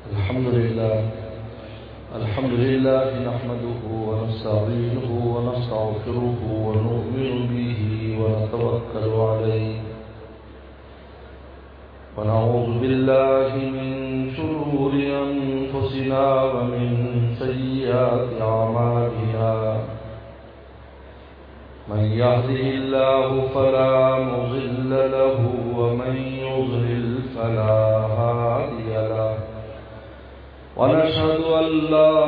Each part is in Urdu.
الحمد لله نحمده ونستعينه ونستغفره ونؤمن به ونتوكل عليه ونعوذ بالله من شرور أنفسنا ومن سيئات أعمالنا من يهده الله فلا مضل له ومن يضلل فلا هادي له ونشهد أن لا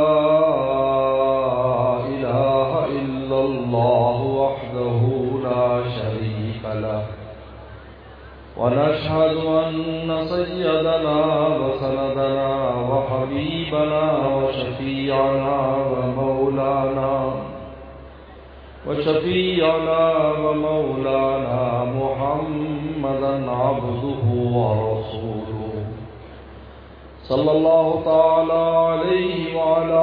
إله إلا الله وحده لا شريك له ونشهد أن سيدنا وسندنا وحبيبنا وشفيعنا ومولانا محمدا عبده ورسوله صلى الله تعالى عليه وعلى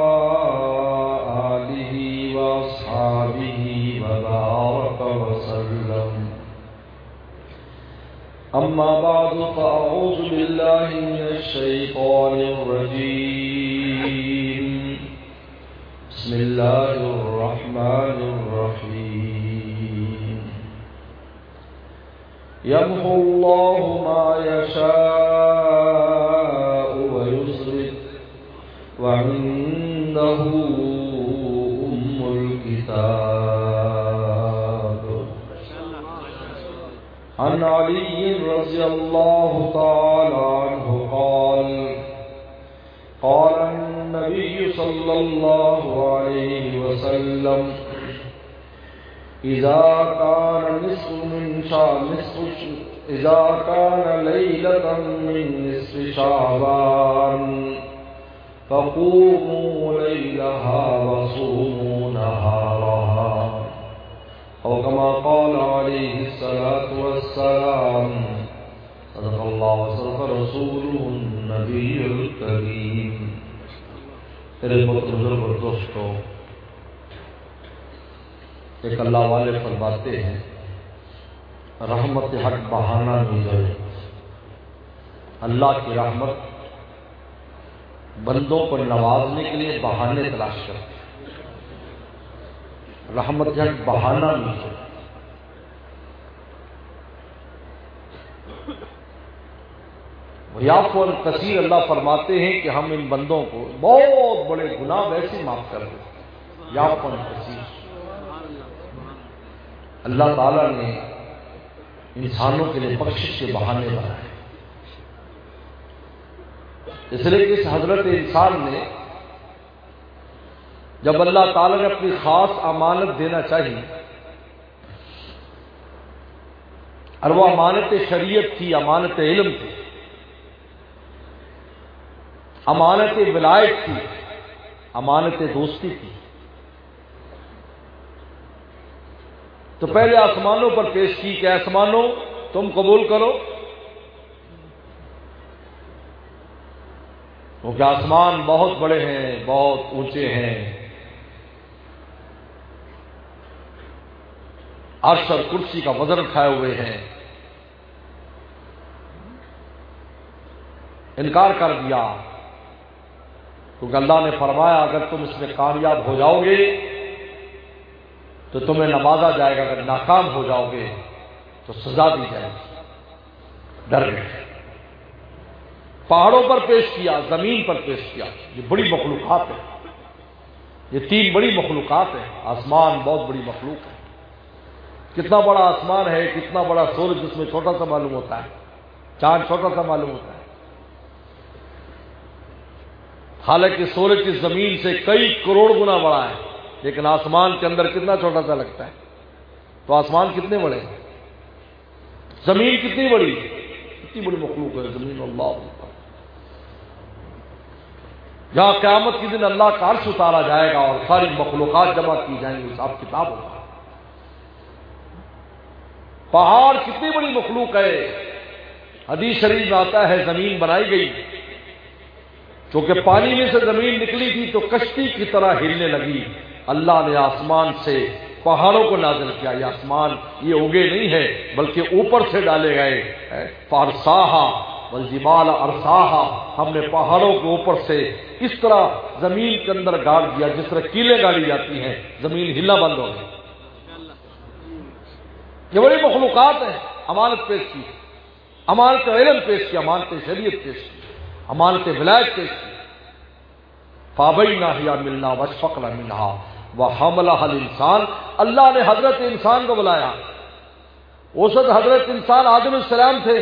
آله وأصحابه وبارك وسلم. أما بعد فأعوذ بالله من الشيطان الرجيم. بسم الله الرحمن الرحيم. يمحو الله ما يشاء ويثبت وعنده أم الكتاب. عن علي رضي الله تعالى عنه قال قال النبي صلى الله عليه وسلم إذا كان ليلة من نصف شعبان فقوموا ليلها وصوموا نهارها أو كما قال عليه الصلاة والسلام. صدق الله وصدق رسوله النبي الكريم. میرے بزرگ اور دوستو، ایک اللہ والے فرماتے ہیں رحمت حق بہانہ نہیں ہے. اللہ کی رحمت بندوں کو نوازنے کے لیے بہانے تلاش کرتے ہیں. رحمت حق بہانہ نہیں ہے. یعفو عن کثیر، اللہ فرماتے ہیں کہ ہم ان بندوں کو بہت بڑے گناہ ویسے معاف کر دیں. یعفو عن کثیر. اللہ تعالیٰ نے انسانوں کے لیے بخشش کے بہانے بنائے. اس لیے کہ اس حضرت انسان نے جب اللہ تعالیٰ نے اپنی خاص امانت دینا چاہی اور وہ امانت شریعت تھی، امانت علم تھی، امانت ولایت تھی، امانت دوستی تھی، تو پہلے آسمانوں پر پیش کی کہ آسمانوں تم قبول کرو، کیونکہ آسمان بہت بڑے ہیں، بہت اونچے ہیں، عرش اور کرسی کا وزن اٹھائے ہوئے ہیں. انکار کر دیا کیونکہ اللہ نے فرمایا اگر تم اس میں کامیاب ہو جاؤ گے تو تمہیں نوازا جائے گا، اگر ناکام ہو جاؤ گے تو سزا دی جائے گی. ڈر گئے. پہاڑوں پر پیش کیا، زمین پر پیش کیا. یہ بڑی مخلوقات ہیں، یہ تین بڑی مخلوقات ہیں. آسمان بہت بڑی مخلوق ہے. کتنا بڑا آسمان ہے، کتنا بڑا سورج جس میں چھوٹا سا معلوم ہوتا ہے، چاند چھوٹا سا معلوم ہوتا ہے. حالانکہ سورج کی زمین سے کئی کروڑ گنا بڑا ہے، لیکن آسمان کے اندر کتنا چھوٹا سا لگتا ہے. تو آسمان کتنے بڑے ہیں، زمین کتنی بڑی، کتنی بڑی مخلوق ہے زمین. اللہ جہاں قیامت کے دن اللہ کا عرش اتارا جائے گا اور ساری مخلوقات جمع کی جائیں گی، حساب کتاب ہوگا. پہاڑ کتنی بڑی مخلوق ہے. حدیث شریف میں آتا ہے زمین بنائی گئی چونکہ پانی میں سے زمین نکلی تھی تو کشتی کی طرح ہلنے لگی. اللہ نے آسمان سے پہاڑوں کو نازل کیا. یہ آسمان یہ اگے نہیں ہے بلکہ اوپر سے ڈالے گئے. فارساہا والجبال ارساہا، ہم نے پہاڑوں کے اوپر سے اس طرح زمین کے اندر گاڑ دیا جس طرح کیلیں گاڑی جاتی ہیں، زمین ہلنا بند ہو گئی۔ یہ بڑی مخلوقات ہیں، امانت پیش کی، امانت علم پیش کی، امانت شریعت پیش کی، امانت ولایت پیش کی۔ فابینہ ہی ملنا واشفقنا منہا وحملہا الانسان، اللہ نے حضرت انسان کو بلایا۔ اس وقت حضرت انسان آدم السلام تھے،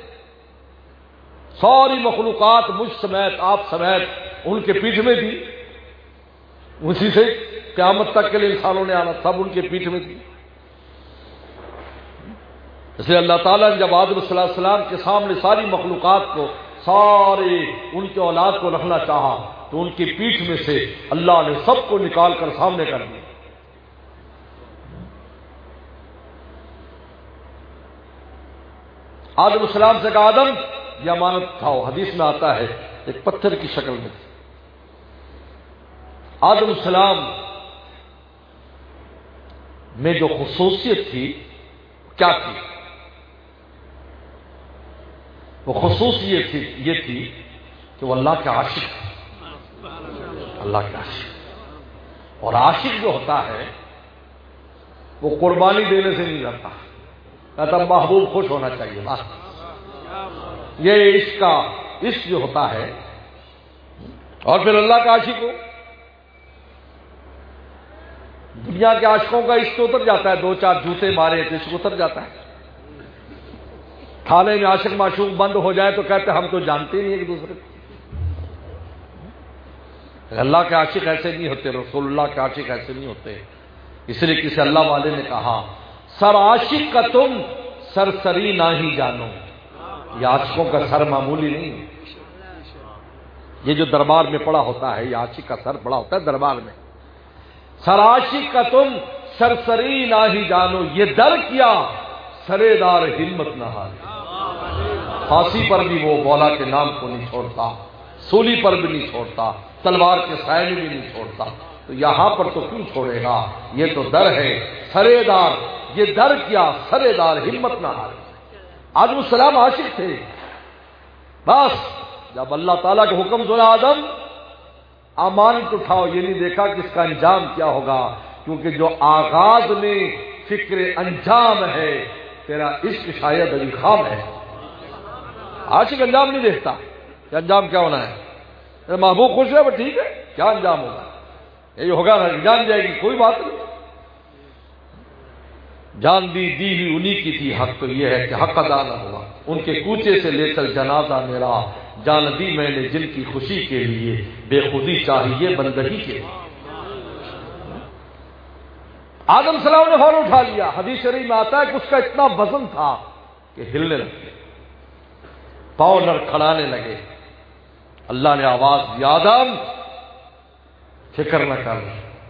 ساری مخلوقات مجھ سمیت آپ سمیت ان کے پیٹھ میں تھی، اسی سے قیامت تک کے لیے انسانوں نے آنا، سب ان کے پیٹھ میں تھی۔ اس لیے اللہ تعالیٰ نے جب آدم صلی اللہ علیہ وسلم کے سامنے ساری مخلوقات کو، سارے ان کے اولاد کو رکھنا چاہا تو ان کی پیٹھ میں سے اللہ نے سب کو نکال کر سامنے کر دیا۔ آدم السلام سے کہا آدم یہ امانت اٹھاؤ، حدیث میں آتا ہے ایک پتھر کی شکل میں تھی۔ آدم السلام میں جو خصوصیت تھی کیا تھی؟ وہ خصوصیت یہ تھی کہ وہ اللہ کے عاشق تھے، اللہ کے عاشق۔ اور عاشق جو ہوتا ہے وہ قربانی دینے سے نہیں رہتا، کہتا محبوب خوش ہونا چاہیے بس۔ یہ عشق جو ہوتا ہے، اور پھر اللہ کا عاشق ہو۔ دنیا کے عاشقوں کا عشق اتر جاتا ہے، دو چار جوتے مارے تو عشق اتر جاتا ہے۔ کھانے میں عاشق معشوق بند ہو جائے تو کہتے ہم تو جانتے ہی نہیں ایک دوسرے کو۔ اللہ کے عاشق ایسے نہیں ہوتے، رسول اللہ کے عاشق ایسے نہیں ہوتے۔ اس لیے کسی اللہ والے نے کہا سر عاشق کا تم سرسری نہ ہی جانو، یہ عاشقوں کا سر معمولی نہیں ہے۔ یہ جو دربار میں پڑا ہوتا ہے، یہ عاشق کا سر پڑا ہوتا ہے دربار میں۔ سر عاشق کا تم سرسری نہ ہی جانو، یہ در کیا سرے دار ہمت نہ ہارے۔ پھانسی پر بھی وہ مولا کے نام کو نہیں چھوڑتا، سولی پر بھی نہیں چھوڑتا، تلوار کے سائے میں بھی نہیں چھوڑتا، تو یہاں پر تو کیوں چھوڑے گا؟ یہ تو در ہے سرے دار، یہ در کیا سرے دار ہمت نہ ہارے۔ آدم السلام عاشق تھے، بس جب اللہ تعالیٰ کے حکم سنا آدم امانت اٹھاؤ، یہ نہیں دیکھا کہ اس کا انجام کیا ہوگا، کیونکہ جو آغاز میں فکر انجام ہے، تیرا عشق شاید ابھی خام ہے۔ عاشق انجام نہیں دیکھتا کہ انجام کیا ہونا ہے، محبوب خوش ہے وہ ٹھیک ہے، کیا انجام ہوگا، یہی ہوگا نا، جان جائے گی، کوئی بات نہیں۔ جان دی ہوئی انہی کی تھی، حق تو یہ ہے کہ حق ادا نہ ہوا، ان کے کوچے سے لے کر جنازہ میرا، جان دی میں نے جن کی خوشی کے لیے، بے خودی چاہیے بندگی کے لیے۔ آدم السلام نے فوراً اٹھا لیا، حدیث شریف میں آتا ہے کہ اس کا اتنا وزن تھا کہ ہلنے لگے، پاؤں لڑکھڑانے لگے۔ اللہ نے آواز دی آدم فکر نہ کر،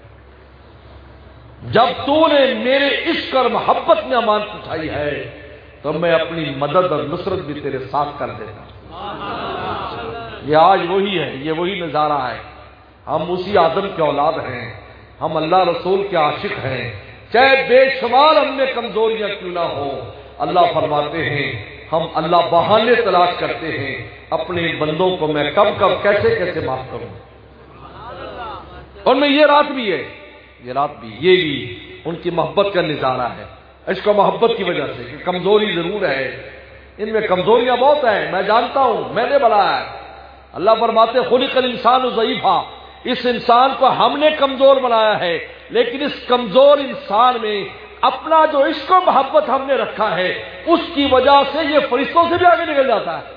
جب تو نے میرے عشق اور محبت میں امانت اٹھائی ہے تو میں اپنی مدد اور نصرت بھی تیرے ساتھ کر دیتا ہوں۔ یہ آج وہی ہے، یہ وہی نظارہ ہے، ہم اسی آدم کے اولاد ہیں، ہم اللہ رسول کے عاشق ہیں، چاہے بے شمار ہم میں کمزوریاں کیوں نہ ہوں۔ اللہ فرماتے ہیں ہم اللہ بہانے تلاش کرتے ہیں اپنے بندوں کو میں کب کب کیسے کیسے معاف کروں۔ اور میں یہ رات بھی ہے، یہ رات بھی، یہ بھی ان کی محبت کا نظارہ ہے، عشق و محبت کی وجہ سے کہ کمزوری ضرور ہے، ان میں کمزوریاں بہت ہیں، میں جانتا ہوں، میں نے بنایا ہے۔ اللہ فرماتے خلق الانسان ضعیفا، اس انسان کو ہم نے کمزور بنایا ہے، لیکن اس کمزور انسان میں اپنا جو عشق و محبت ہم نے رکھا ہے، اس کی وجہ سے یہ فرشتوں سے بھی آگے نکل جاتا ہے۔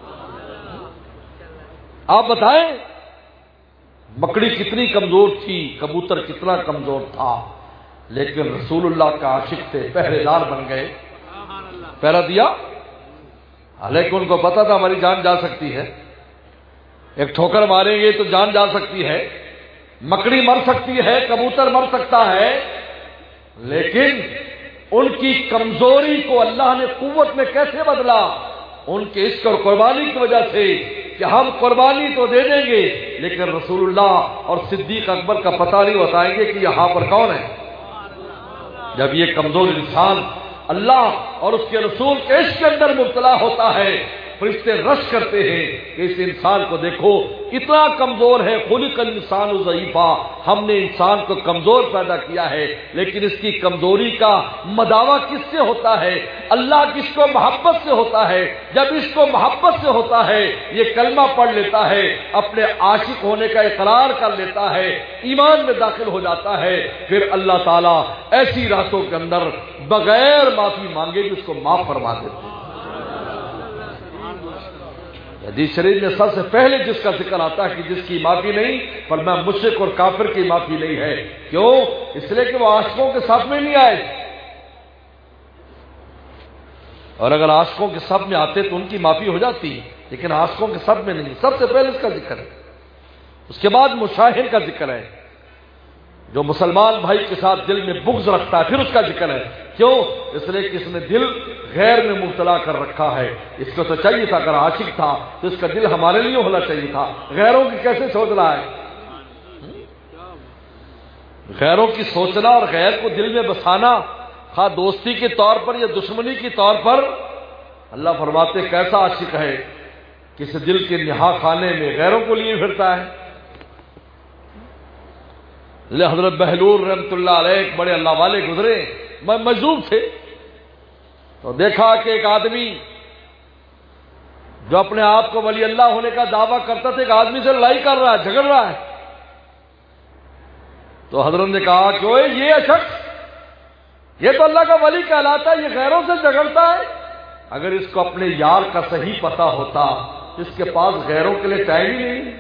آپ بتائیں مکڑی کتنی کمزور تھی، کبوتر کتنا کمزور تھا، لیکن رسول اللہ کا عاشق تھے، پہرے دار بن گئے، پہرا دیا، حالانکہ ان کو پتا تھا ہماری جان جا سکتی ہے، ایک ٹھوکر ماریں گے تو جان جا سکتی ہے، مکڑی مر سکتی ہے، کبوتر مر سکتا ہے، لیکن ان کی کمزوری کو اللہ نے قوت میں کیسے بدلا؟ ان کے عشق اور قربانی کی وجہ سے کہ ہم قربانی تو دے دیں گے لیکن رسول اللہ اور صدیق اکبر کا پتہ نہیں بتائیں گے کہ یہاں پر کون ہے۔ جب یہ کمزور انسان اللہ اور اس کے رسول کے عشق کے اندر مبتلا ہوتا ہے فرشتے رش کرتے ہیں کہ اس انسان کو دیکھو اتنا کمزور ہے، خلق الانسان ضعیفا، ہم نے انسان کو کمزور پیدا کیا ہے، لیکن اس کی کمزوری کا مداوع کس سے ہوتا ہے؟ اللہ کس کو محبت سے ہوتا ہے۔ جب اس کو محبت سے ہوتا ہے، یہ کلمہ پڑھ لیتا ہے، اپنے عاشق ہونے کا اقرار کر لیتا ہے، ایمان میں داخل ہو جاتا ہے، پھر اللہ تعالیٰ ایسی راتوں کے اندر بغیر معافی مانگے بھی اس کو معاف فرما دیتے ہیں۔ حدیث شریف میں سب سے پہلے جس کا ذکر آتا ہے کہ جس کی معافی نہیں، فرمایا مشرک اور کافر کی معافی نہیں ہے۔ کیوں؟ اس لیے کہ وہ عاشقوں کے صف میں نہیں آئے، اور اگر عاشقوں کے صف میں آتے تو ان کی معافی ہو جاتی، لیکن عاشقوں کے صف میں نہیں۔ سب سے پہلے اس کا ذکر ہے، اس کے بعد مشاہر کا ذکر ہے، جو مسلمان بھائی کے ساتھ دل میں بغض رکھتا ہے، پھر اس کا ذکر ہے۔ کیوں؟ اس لیے کہ اس نے دل غیر میں مبتلا کر رکھا ہے۔ اس کو تو چاہیے تھا، اگر عاشق تھا تو اس کا دل ہمارے لیے ہونا چاہیے تھا، غیروں کی کیسے سوچ رہا ہے؟ غیروں کی سوچنا اور غیر کو دل میں بسانا، خواہ دوستی کے طور پر یا دشمنی کے طور پر، اللہ فرماتے کیسا عاشق ہے کہ اس دل کے نہا خانے میں غیروں کو لیے پھرتا ہے۔ حضرت بہلول رحمت اللہ علیہ ایک بڑے اللہ والے گزرے، مجذوب تھے، تو دیکھا کہ ایک آدمی جو اپنے آپ کو ولی اللہ ہونے کا دعویٰ کرتا تھا، ایک آدمی سے لڑائی کر رہا ہے، جھگڑ رہا ہے۔ تو حضرت نے کہا کہ اوئے یہ شخص، یہ تو اللہ کا ولی کہلاتا ہے، یہ غیروں سے جھگڑتا ہے۔ اگر اس کو اپنے یار کا صحیح پتہ ہوتا، اس کے پاس غیروں کے لیے ٹائم ہی نہیں۔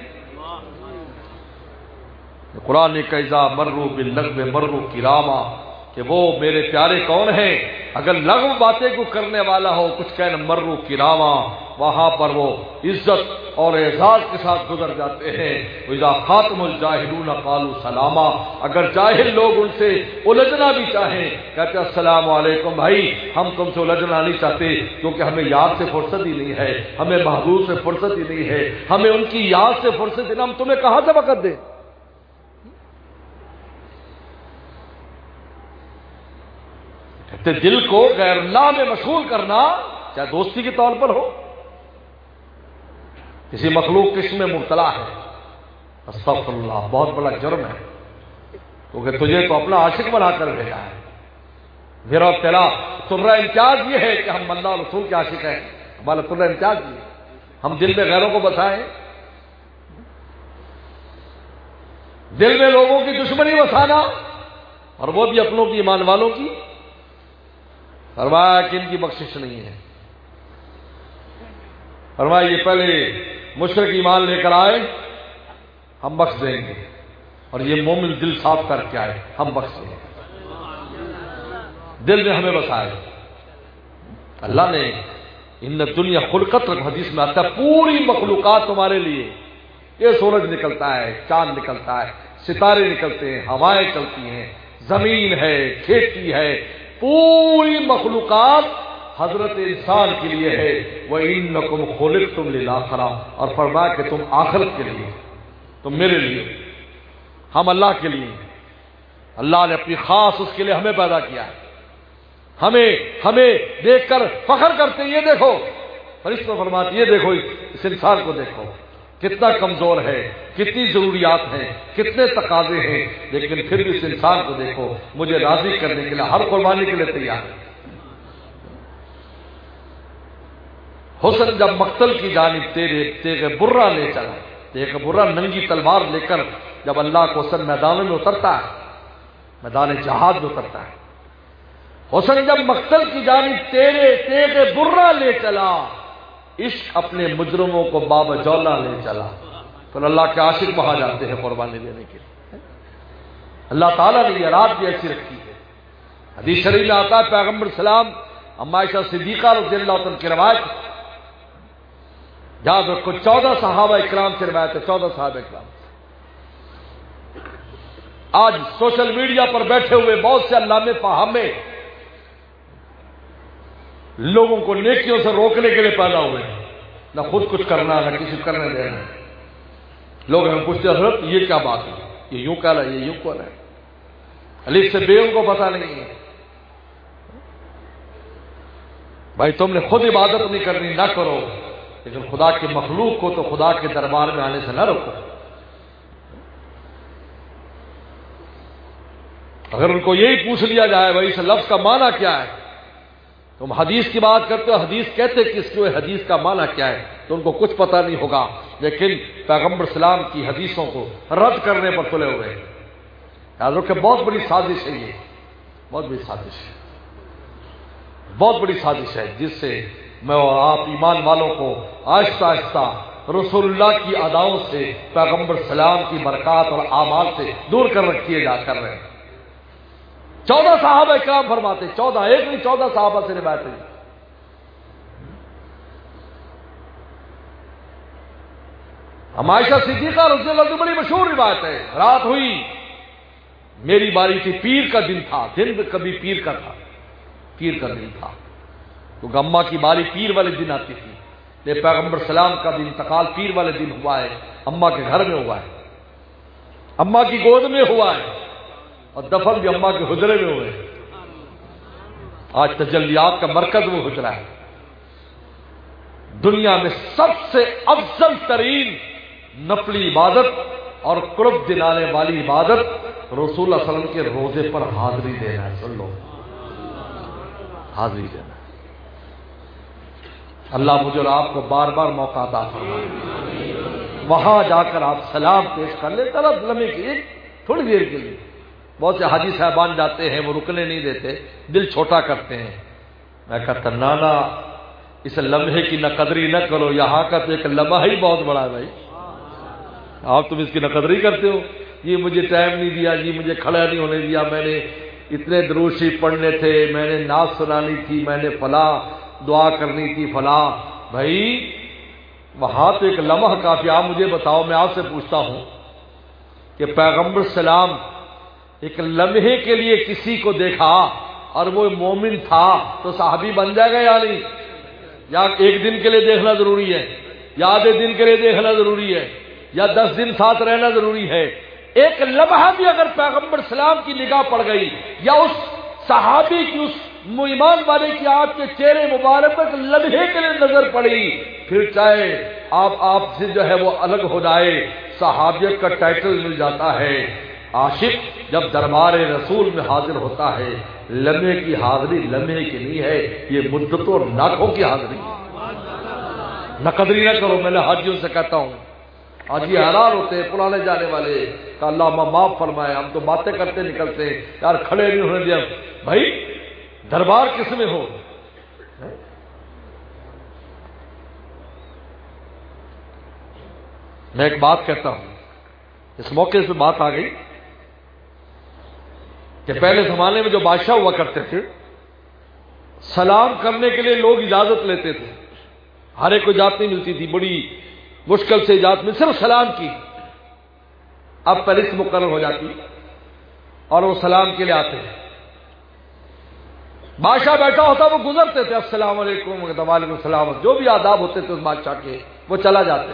قرآن نے کہا مروا باللغو مروا کراما، کہ وہ میرے پیارے کون ہیں؟ اگر لغو باتیں کو کرنے والا ہو، کچھ کہنا مروا کراما، وہاں پر وہ عزت اور اعزاز کے ساتھ گزر جاتے ہیں۔ وَإِذَا خَاطَبَهُمُ الْجَاهِلُونَ قَالُوا سَلَامًا، اگر جاہل لوگ ان سے الجھنا بھی چاہیں، کہتے ہیں السلام علیکم بھائی، ہم تم سے الجھنا نہیں چاہتے، کیونکہ ہمیں یاد سے فرصت ہی نہیں ہے، ہمیں محبوب سے فرصت ہی نہیں ہے، ہمیں ان کی یاد سے فرصت ہی نہیں، ہم تمہیں کہاں سے وقت دیں؟ کہتے دل کو غیر اللہ میں مشغول کرنا، چاہے دوستی کے طور پر ہو، کسی مخلوق قسم میں مبتلا ہے، استغفر اللہ، بہت بڑا جرم ہے، کیونکہ تجھے تو اپنا عاشق بنا کر بھیجا ہے۔ میرا تیرا ترہ امتیاز یہ ہے کہ ہم اللہ رسول کے عاشق ہیں، ہمارا ترہ امتیاز یہ ہے، ہم دل میں غیروں کو بسائیں، دل میں لوگوں کی دشمنی بسانا، اور وہ بھی اپنوں کی، ایمان والوں کی۔ فرمایا کہ ان کی بخشش نہیں ہے، فرمایا یہ پہلے مشرک ایمان لے کر آئے، ہم بخش دیں گے، اور یہ مومن دل صاف کر کے آئے، ہم بخش دیں گے۔ دل میں ہمیں بسائے اللہ نے۔ ان الدنیا خلقت، حدیث میں آتا ہے پوری مخلوقات تمہارے لیے، یہ سورج نکلتا ہے، چاند نکلتا ہے، ستارے نکلتے ہیں، ہوائیں چلتی ہیں، زمین ہے، کھیتی ہے، پوری مخلوقات حضرت انسان کے لیے ہے۔ وَإِنَّكُمْ خُلِقْتُمْ لِلْآخِرَةِ، اور فرمایا کہ تم آخرت کے لیے، تم میرے لیے، ہم اللہ کے لیے، اللہ نے اپنی خاص اس کے لیے ہمیں پیدا کیا ہے۔ ہمیں دیکھ کر فخر کرتے، یہ دیکھو، فرشتوں فرماتے یہ دیکھو، اس انسان کو دیکھو کتنا کمزور ہے، کتنی ضروریات ہیں، کتنے تقاضے ہیں، لیکن پھر بھی اس انسان کو دیکھو، مجھے راضی کرنے کے لیے ہر قربانی کے لیے تیار ہے۔ حسن جب مقتل کی جانب تیغ برہ لے چلا، تیغ برہ ننگی تلوار لے کر جب اللہ کو حسن میدانوں میں اترتا ہے، میدان جہاد میں اترتا ہے، حسن جب مقتل کی جانب تیغ برہ لے چلا، عشق اپنے مجرموں کو باب جولا لے چلا، تو اللہ کے عاشق وہاں جاتے ہیں قربانی دینے کے لیے۔ اللہ تعالیٰ نے یہ رات بھی ایسی رکھی ہے۔ حدیث شریف میں آتا ہے پیغمبر سلام اما عائشہ صدیقہ رضی اللہ عنہ کی روایت، یاد رکھو 14 صحابہ اکرام سے روایت ہے، 14 صحابہ اکرام۔ آج سوشل میڈیا پر بیٹھے ہوئے بہت سے علامے فہامے لوگوں کو نیکیوں سے روکنے کے لیے پیدا ہوئے ہیں، نہ خود کچھ کرنا، نہ کسی کو کرنے دینا۔ لوگ ہمیں پوچھتے ہیں حضرت یہ کیا بات ہے، یہ یوں کہہ رہا ہے، یہ یوں کہہ رہا ہے، الف سے بے ان کو پتہ نہیں ہے۔ بھائی تم نے خود عبادت نہیں کرنی، نہ کرو، لیکن خدا کی مخلوق کو تو خدا کے دربار میں آنے سے نہ روکو۔ اگر ان کو یہی پوچھ لیا جائے بھائی اس لفظ کا معنی کیا ہے، تم حدیث کی بات کرتے ہو، حدیث کہتے کس کو، حدیث کا معنی کیا ہے، تو ان کو کچھ پتہ نہیں ہوگا، لیکن پیغمبر اسلام کی حدیثوں کو رد کرنے پر تلے ہوئے ہیں۔ یاد رکھیں بہت بڑی سازش ہے، یہ بہت بڑی سازش ہے، بہت بڑی سازش ہے، جس سے میں اور آپ ایمان والوں کو آہستہ آہستہ رسول اللہ کی اداؤں سے، پیغمبر اسلام کی برکات اور اعمال سے دور کر رکھیے جا کر رہے ہیں۔ 14 صحابہ کرام فرماتے، 14 ایک نہیں 14 صحابہ سے روایت ہے۔ عائشہ صدیقہ رضی اللہ عنہا بڑی مشہور روایت ہے، رات ہوئی میری باری تھی، پیر کا دن تھا، دن کبھی پیر کا تھا، پیر کا دن تھا، تو اماں کی باری پیر والے دن آتی تھی، یہ پیغمبر سلام کا بھی انتقال پیر والے دن ہوا ہے، اماں کے گھر میں ہوا ہے، اماں کی گود میں ہوا ہے، اور دفن بھی اماں کے حجرے میں ہوئے۔ آج تجلیات کا مرکز وہ حجرہ ہے۔ دنیا میں سب سے افضل ترین نفلی عبادت اور قرب دلانے والی عبادت رسول اللہ صلی اللہ علیہ وسلم کے روزے پر حاضری دینا ہے۔ سن لو، حاضری دینا۔ اللہ مجھے اور آپ کو بار بار موقع عطا فرمائے، وہاں جا کر آپ سلام پیش کر لیں، طرف لمحے کی ایک تھوڑی دیر کے لیے۔ بہت سے حاجی صاحبان جاتے ہیں، وہ رکنے نہیں دیتے، دل چھوٹا کرتے ہیں۔ میں کہتا نانا اس لمحے کی نہ قدری نہ کرو، یہاں کا تو ایک لمحہ ہی بہت بڑا ہے بھائی، آپ تم اس کی نہ قدری کرتے ہو۔ یہ مجھے ٹائم نہیں دیا جی، مجھے کھڑا نہیں ہونے دیا، میں نے اتنے درود شریف پڑھنے تھے، میں نے نعت سنانی تھی، میں نے فلاں دعا کرنی تھی فلاں۔ بھائی وہاں تو ایک لمحہ کافی۔ آپ مجھے بتاؤ، میں آپ سے پوچھتا ہوں کہ پیغمبر سلام ایک لمحے کے لیے کسی کو دیکھا اور وہ مومن تھا تو صحابی بن جائے گا یا نہیں؟ یا ایک دن کے لیے دیکھنا ضروری ہے، یا آدھے دن کے لیے دیکھنا ضروری ہے، یا 10 دن ساتھ رہنا ضروری ہے؟ ایک لمحہ بھی اگر پیغمبر سلام کی نگاہ پڑ گئی، یا اس صحابی کی، اس ایمان والے کی آپ کے چہرے مبارک پر لمحے کے لیے نظر پڑی، پھر چاہے آپ سے جو ہے وہ الگ ہو جائے، صحابیت کا ٹائٹل مل جاتا ہے۔ عاشق جب دربار رسول میں حاضر ہوتا ہے، لمحے کی حاضری لمحے کی نہیں ہے، یہ مدتوں اور لاکھوں کی حاضری ہے۔ نہ قدری نہ کرو۔ میں نے حاجیوں سے کہتا ہوں، حاجی حیران ہوتے ہیں پرانے جانے والے، کہ اللہ معاف فرمائے، ہم تو باتیں کرتے نکلتے ہیں یار، کھڑے نہیں ہونے دیا۔ بھائی دربار کس میں ہو؟ میں ایک بات کہتا ہوں، اس موقع سے بات آ گئی کہ پہلے زمانے میں جو بادشاہ ہوا کرتے تھے، سلام کرنے کے لیے لوگ اجازت لیتے تھے، ہر ایک کو اجازت نہیں ملتی تھی، بڑی مشکل سے اجازت میں صرف سلام کی۔ اب پولیس مقرر ہو جاتی اور وہ سلام کے لیے آتے، بادشاہ بیٹھا ہوتا وہ گزرتے تھے، السلام علیکم، وعلیکم السلام، جو بھی آداب ہوتے تھے اس بادشاہ کے، وہ چلا جاتے۔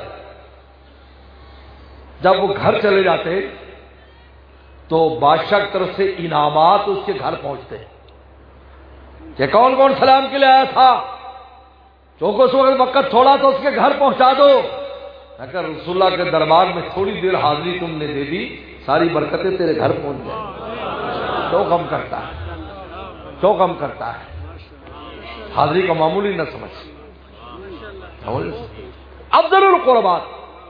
جب وہ گھر چلے جاتے تو بادشاہ کی طرف سے انعامات اس کے گھر پہنچتے کہ کون کون سلام کے لیے آیا تھا، چونکہ اس وقت تھوڑا تو اس کے گھر پہنچا دو۔ اگر رسول اللہ کے دربار میں تھوڑی دیر حاضری تم نے دے دی، ساری برکتیں تیرے گھر پہنچ جائیں۔ تو غم کرتا ہے، تو غم کرتا ہے، حاضری کا معمولی نہ سمجھ۔ افضل القربات۔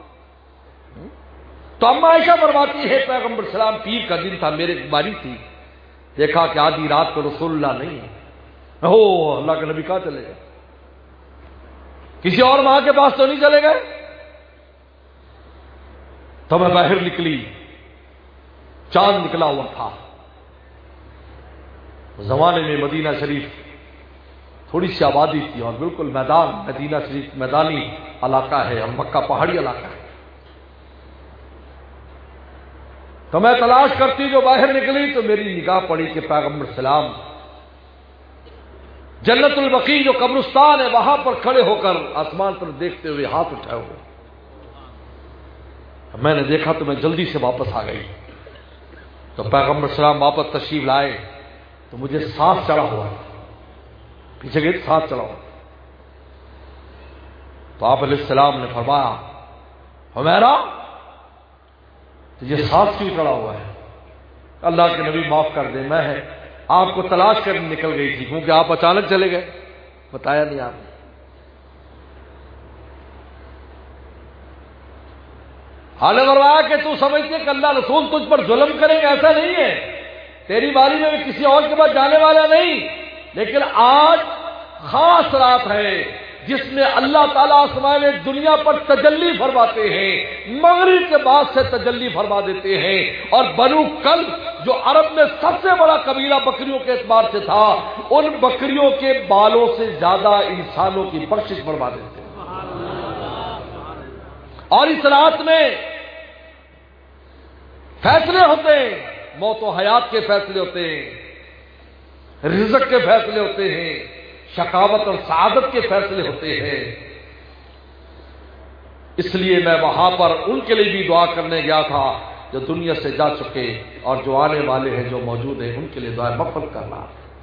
تو اما عائشہ فرماتی ہے پیغمبر سلام پیر کا دن تھا، میرے باری تھی، دیکھا کہ آدھی رات کو رسول اللہ نہیں ہے۔ ہو اللہ کے نبی کہاں چلے گئے؟ کسی اور ماں کے پاس تو نہیں چلے گئے؟ تو میں باہر نکلی، چاند نکلا ہوا تھا۔ زمانے میں مدینہ شریف تھوڑی سی آبادی تھی اور بالکل میدان، مدینہ شریف میدانی علاقہ ہے اور مکہ پہاڑی علاقہ ہے۔ تو میں تلاش کرتی جو باہر نکلی تو میری نگاہ پڑی کہ پیغمبر سلام جنت البقیع جو قبرستان ہے وہاں پر کھڑے ہو کر آسمان پر دیکھتے ہوئے ہاتھ اٹھائے ہوئے۔ میں نے دیکھا تو میں جلدی سے واپس آ گئی، تو پیغمبر سلام واپس تشریف لائے تو مجھے سانس چڑھا ہوا، پیچھے گئے سانس چڑھا ہوا۔ تو آپ علیہ السلام نے فرمایا حمیرہ یہ سانس کیوں چڑھا ہوا ہے؟ اللہ کے نبی معاف کر دیں، میں آپ کو تلاش کرنے نکل گئی تھی، کیونکہ آپ اچانک چلے گئے، بتایا نہیں آپ نے۔ حال فرمایا کہ تو سمجھتے کہ اللہ رسول تجھ پر ظلم کریں گے، ایسا نہیں ہے، تیری باری میں بھی کسی اور کے پاس جانے والا نہیں، لیکن آج خاص رات ہے جس میں اللہ تعالیٰ آسمان دنیا پر تجلی فرماتے ہیں، مغرب کے بعد سے تجلی فرما دیتے ہیں، اور بنو کلب جو عرب میں سب سے بڑا قبیلہ بکریوں کے اعتبار سے تھا، ان بکریوں کے بالوں سے زیادہ انسانوں کی بخشش فرما دیتے ہیں۔ اور اس رات میں فیصلے ہوتے ہیں، موت و حیات کے فیصلے ہوتے ہیں، رزق کے فیصلے ہوتے ہیں، شقاوت اور سعادت کے فیصلے ہوتے ہیں۔ اس لیے میں وہاں پر ان کے لیے بھی دعا کرنے گیا تھا جو دنیا سے جا چکے، اور جو آنے والے ہیں جو موجود ہیں ان کے لیے دعا مغفرت کرنا۔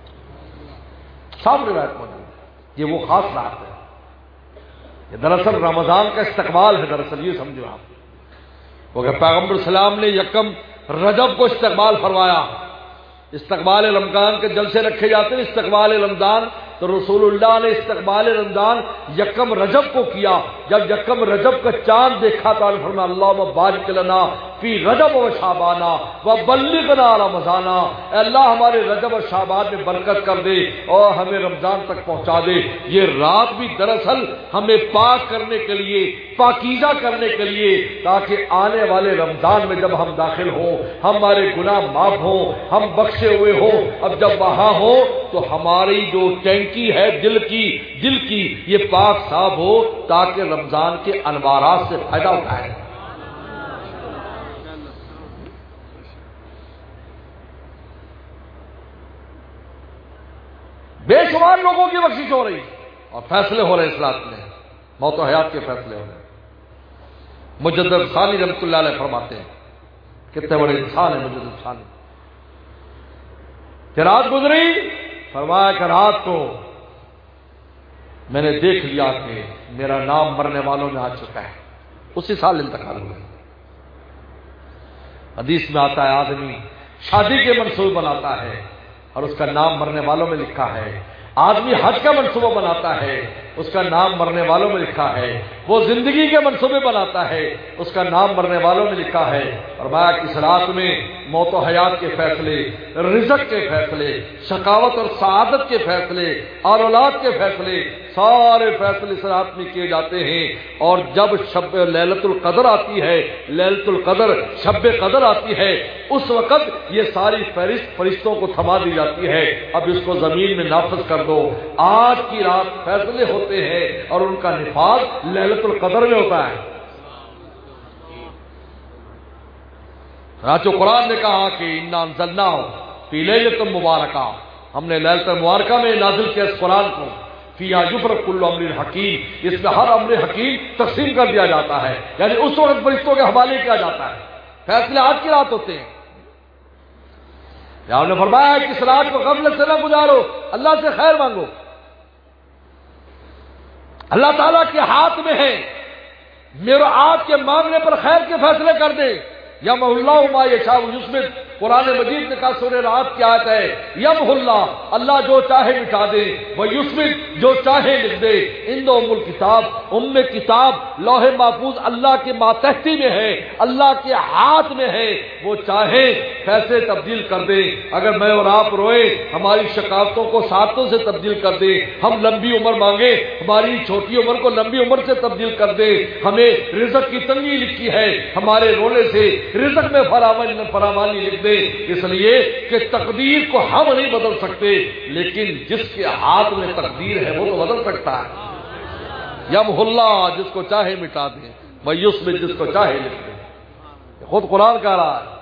سب روایت موجود ہے، یہ وہ خاص رات ہے، یہ دراصل رمضان کا استقبال ہے۔ دراصل یہ سمجھو آپ، کیونکہ پیغمبر السلام نے یکم رجب کو استقبال فرمایا۔ استقبال رمضان کے جلسے رکھے جاتے ہیں، استقبال رمضان، تو رسول اللہ نے استقبال رمضان یکم رجب کو کیا۔ جب یکم رجب کا چاند دیکھا تو فرمایا اللہم بارک لنا فی رجب و شعبانہ وبلغنا رمضانہ، اے اللہ ہمارے رجب اور شعبان میں برکت کر دے اور ہمیں رمضان تک پہنچا دے۔ یہ رات بھی دراصل ہمیں پاک کرنے کے لیے، پاکیزہ کرنے کے لیے، تاکہ آنے والے رمضان میں جب ہم داخل ہوں ہمارے گناہ معاف ہوں، ہم بخشے ہوئے ہوں۔ اب جب وہاں ہو تو ہماری جو ٹینکی ہے دل کی یہ پاک صاف ہو، تاکہ رمضان کے انوارات سے فائدہ اٹھائے۔ بے شمار لوگوں کی بخشش ہو رہی اور فیصلے ہو رہے اس رات میں، موت و حیات کے فیصلے ہو رہے۔ مجدد ثانی رحمۃ اللہ علیہ فرماتے ہیں، کتنے بڑے انسان ہیں مجدد ثانی، کہ رات گزری، فرمایا کہ رات کو میں نے دیکھ لیا کہ میرا نام مرنے والوں میں آ چکا ہے، اسی سال انتقال ہوا۔ حدیث میں آتا ہے آدمی شادی کے منصوبے بناتا ہے اور اس کا نام مرنے والوں میں لکھا ہے، آدمی حج کا منصوبہ بناتا ہے اس کا نام مرنے والوں میں لکھا ہے، وہ زندگی کے منصوبے بناتا ہے اس کا نام مرنے والوں میں لکھا ہے۔ فرمایا کہ اس رات میں موت و حیات کے فیصلے، رزق کے فیصلے، شقاوت اور سعادت کے فیصلے اور اولاد کے فیصلے، سارے فیصلے اس رات میں کیے جاتے ہیں۔ اور جب شب لیلۃ القدر آتی ہے، لیلۃ القدر شب قدر آتی ہے، اس وقت یہ ساری فہرست فرشتوں کو تھما دی جاتی ہے، اب اس کو زمین میں نافذ کر دو۔ آج کی رات فیصلے ہوتے ہیں اور ان کا نفاذ لیلۃ القدر میں ہوتا ہے۔ چنانچہ قرآن نے کہا کہ انا انزلناہ فی لیلۃ مبارکہ، ہم نے لیلۃ مبارکہ میں نازل کیا اس قرآن کو، فیہا یفرق کل امر حکیم، اس میں ہر امر حکیم تقسیم کر دیا جاتا ہے، یعنی اس وقت فرشتوں کے حوالے کیا جاتا ہے۔ فیصلے آج کی رات ہوتے ہیں۔ آپ نے فرمایا کہ اس رات کو غفلت سے نہ گزارو، اللہ سے خیر مانگو، اللہ تعالیٰ کے ہاتھ میں ہے، میرے آپ کے مانگنے پر خیر کے فیصلے کر دے۔ یمحو اللہ ما یشاء ویثبت، قرآن مجید نے کہا سورہ رات کی آیت ہے، یمحو اللہ، اللہ جو چاہے مٹا دے، ویثبت، جو چاہے لکھ دے۔ عنده ام الکتاب، ام کتاب لوح محفوظ اللہ کے ماتحتی میں ہے، اللہ کے ہاتھ میں ہے، وہ چاہے فیصلے تبدیل کر دے۔ اگر میں اور آپ روئے ہماری شقاوتوں کو سعادتوں سے تبدیل کر دے، ہم لمبی عمر مانگے ہماری چھوٹی عمر کو لمبی عمر سے تبدیل کر دے، ہمیں رزق کی تنگی لکھی ہے ہمارے رونے سے رزق میں فراوانی لکھ دے، اس لیے کہ تقدیر کو ہم نہیں بدل سکتے، لیکن جس کے ہاتھ میں تقدیر ہے وہ تو بدل سکتا ہے۔ یمحو اللہ، جس کو چاہے مٹا دے، ویثبت، جس کو چاہے لکھ دے۔ خود قرآن کہہ رہا ہے،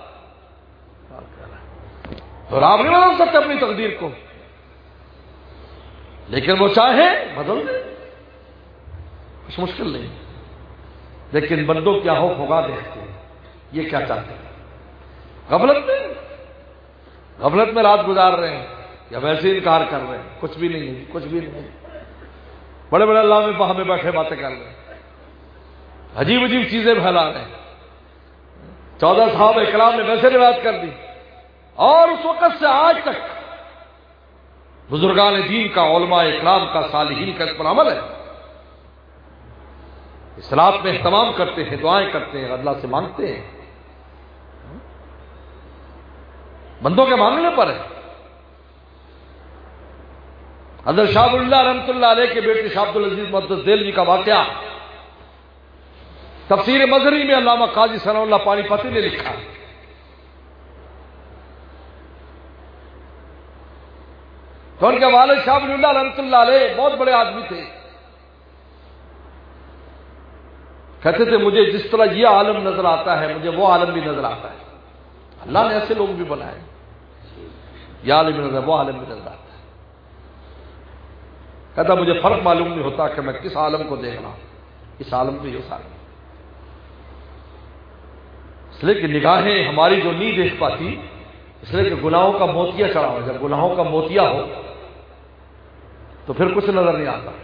تو آپ نہیں بدل سکتے اپنی تقدیر کو، لیکن وہ چاہے بدل دے، کچھ مشکل نہیں۔ لیکن بندوں کیا ہو ہوگا دیکھتے ہیں یہ کیا چاہتے ہیں، غفلت میں رات گزار رہے ہیں یا ویسے انکار کر رہے ہیں، کچھ بھی نہیں ہے، کچھ بھی نہیں ہے، بڑے بڑے اللہ میں ہمیں بیٹھے باتیں کر رہے ہیں۔ عجیب عجیب چیزیں پھیلا رہے ہیں. 14 صحابہ اکرام نے ویسے روایت کر دی، اور اس وقت سے آج تک بزرگان دین کا، علماء اکرام کا، صالحین کا اس پر عمل ہے. اصلاح میں اہتمام کرتے ہیں، دعائیں کرتے ہیں، اللہ سے مانگتے ہیں. بندوں کے مانگنے پر ہے. حضرت شاہ ولی اللہ رحمۃ اللہ علیہ کے بیٹے شاہ عبد العزیز محدث دہلوی کا واقعہ تفسیر مظہری میں علامہ قاضی ثناء اللہ پانی پتی نے لکھا. تو ان کے والد شاہ ولی اللہ رحمۃ اللہ علیہ بہت بڑے آدمی تھے. کہتے تھے مجھے جس طرح یہ عالم نظر آتا ہے مجھے وہ عالم بھی نظر آتا ہے. اللہ نے ایسے لوگ بھی بنائے، یہ عالم بھی نظر، وہ عالم بھی نظر آتا ہے. کہتا مجھے فرق معلوم نہیں ہوتا کہ میں کس عالم کو دیکھ رہا ہوں، اس عالم کو اس عالم. اس لیے کہ نگاہیں ہماری جو نہیں دیکھ پاتی، اس لیے کہ گناہوں کا موتیا چڑھا ہو. جب گناہوں کا موتیا ہو تو پھر کچھ نظر نہیں آتا.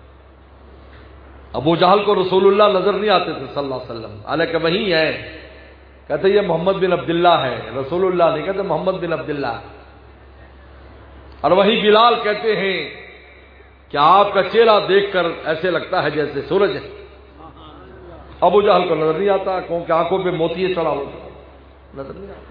ابو جہل کو رسول اللہ نظر نہیں آتے تھے صلی اللہ علیہ وسلم، حالانکہ وہی ہے. کہتے یہ محمد بن عبداللہ ہے، رسول اللہ نہیں کہتے محمد بن عبداللہ. اور وہی بلال کہتے ہیں کہ آپ کا چہرہ دیکھ کر ایسے لگتا ہے جیسے سورج ہے. ابو جہل کو نظر نہیں آتا کیونکہ آنکھوں پہ موتیے چڑھا ہوتا، نظر نہیں آتا.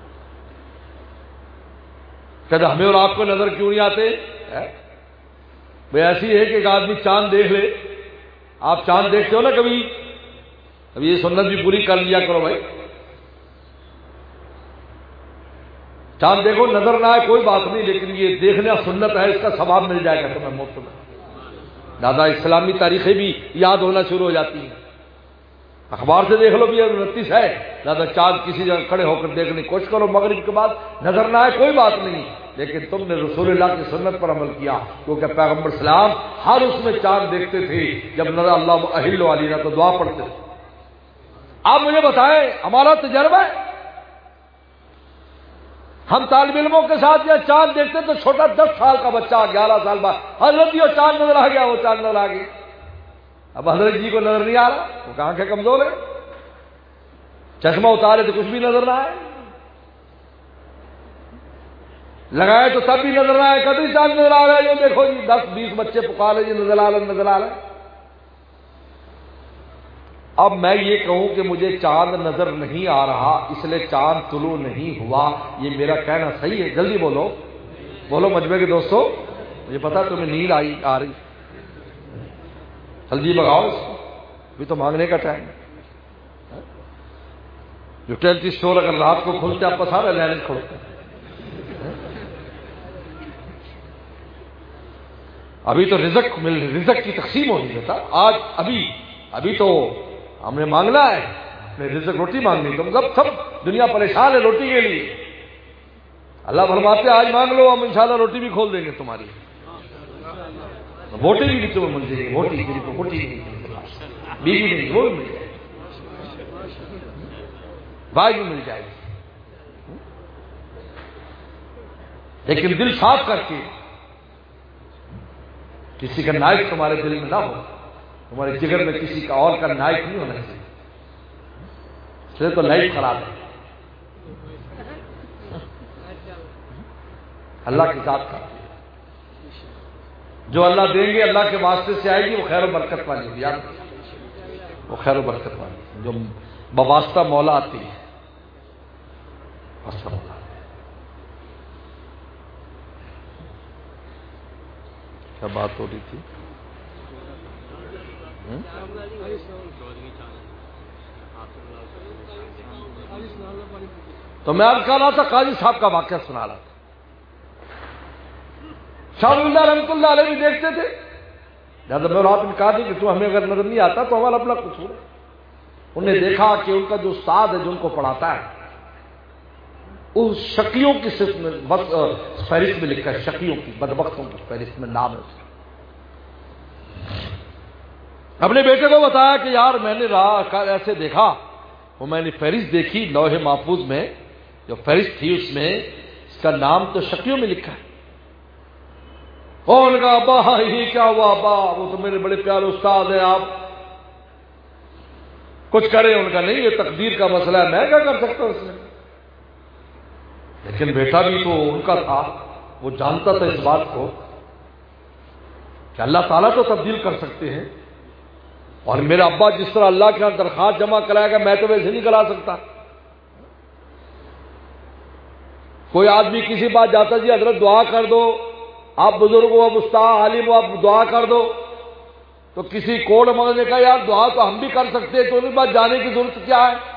کہتے ہمیں اور آپ کو نظر کیوں نہیں آتے؟ وہ ایسی ہے کہ ایک آدمی چاند دیکھ لے. آپ چاند دیکھتے ہو نا کبھی؟ ابھی یہ سنت بھی پوری کر لیا کرو بھائی. چاند دیکھو نظر نہ آئے کوئی بات نہیں، لیکن یہ دیکھنا سنت ہے، اس کا ثواب مل جائے گا تمہیں مفت میں. دادا اسلامی تاریخیں بھی یاد ہونا شروع ہو جاتی ہیں. اخبار سے دیکھ لو بھی 29 ہے، دادا چاند کسی جگہ کھڑے ہو کر دیکھنے کی کوشش کرو، مغرب کے بعد نظر نہ آئے کوئی بات نہیں، لیکن تم نے رسول اللہ کی سنت پر عمل کیا. کیونکہ پیغمبر اسلام ہر اس میں چاند دیکھتے تھے جب نظر اللہ اہل علینا تو دعا پڑھتے تھے. آپ مجھے بتائیں ہمارا تجربہ ہے، ہم طالب علموں کے ساتھ یا چاند دیکھتے تو چھوٹا 10 سال کا بچہ 11 سال بعد حضرت جی وہ چاند نظر آ گیا، وہ چاند نظر آ گیا. اب حضرت جی کو نظر نہیں آ رہا، وہ کہاں کے کمزور ہے، چشمہ اتارے تو کچھ بھی نظر نہ آئے، لگائے تو تب بھی نظر نہ آئے. کبھی چاند نظر آ رہا ہے، یہ دیکھو جی 10-20 بچے پکارے جی نظر آ رہا نظر آ رہا ہے. اب میں یہ کہوں کہ مجھے چاند نظر نہیں آ رہا اس لیے چاند طلوع نہیں ہوا، یہ میرا کہنا صحیح ہے؟ جلدی بولو، بولو مجمع کے دوستو، مجھے پتا تمہیں نیند آ رہی، جلدی بگاؤ اس کو، ابھی تو مانگنے کا ٹائم ہے. یوٹیلٹی اسٹور اگر رات کو کھلتے آپ سارے لائن کھولتے. ابھی تو رزق کی تقسیم ہو رہی ہے. آج ابھی تو ہم نے مانگنا ہے، میں رزق روٹی مانگنی، تم سب دنیا پریشان ہے روٹی کے لیے. اللہ فرماتے آج مانگ لو، ہم انشاءاللہ روٹی بھی کھول دیں گے تمہاری. ووٹیں بھی تمہیں مل جائے گی، ووٹی بیوی نہیں، وہ بھی مل جائے گی، بھائی بھی مل جائے گی. لیکن دل صاف کر کے، کسی کا نائب تمہارے دل میں نہ ہو، تمہارے جگر میں کسی کا اور کا نائب نہیں ہونا چاہیے. اس لیے تو لائف خراب ہے. اللہ کی ذات کا جو اللہ دیں گے اللہ کے واسطے سے آئے گی، وہ خیر و برکت والی ہوگی. یاد وہ خیر و برکت والی جو بواسطہ مولا آتی ہے. کیا بات ہو رہی تھی؟ تو میں عرض کر رہا تھا قاضی صاحب کا واقعہ سنا رہا تھا. شاہ ولی اللہ رحمۃ اللہ علیہ بھی دیکھتے تھے. جب میں رات میں کہا تھی کہ تو ہمیں اگر نظر نہیں آتا تو ہمارا اپنا قصور ہے. انہوں نے دیکھا کہ ان کا جو استاد ہے جو ان کو پڑھاتا ہے اس شقیوں کی فہرست میں لکھا ہے، شقیوں کی، بدبختوں کی فہرست میں نام ہے. اپنے بیٹے کو بتایا کہ یار میں نے ایسے دیکھا، وہ میں نے فہرست دیکھی لوح محفوظ میں، جو فہرست تھی اس میں اس کا نام تو شقیوں میں لکھا ہے. ان کا ابا یہ کیا ہوا؟ ابا وہ تو میرے بڑے پیارے استاد ہیں، آپ کچھ کرے، ان کا نہیں، یہ تقدیر کا مسئلہ ہے، میں کیا کر سکتا ہوں اس میں؟ لیکن بیٹا بھی تو ان کا تھا، وہ جانتا تھا اس بات کو کہ اللہ تعالیٰ تو تبدیل کر سکتے ہیں، اور میرا ابا جس طرح اللہ کے یہاں درخواست جمع کرائے گا میں تو ویسے نہیں کرا سکتا۔ کوئی آدمی کسی بات جاتا جی حضرت دعا کر دو، آپ بزرگ ہو، آپ استاد عالم ہو، آپ دعا کر دو، تو کسی کوڑ مغل نے کہا یار دعا تو ہم بھی کر سکتے ہیں، تو ان بات جانے کی ضرورت کیا ہے؟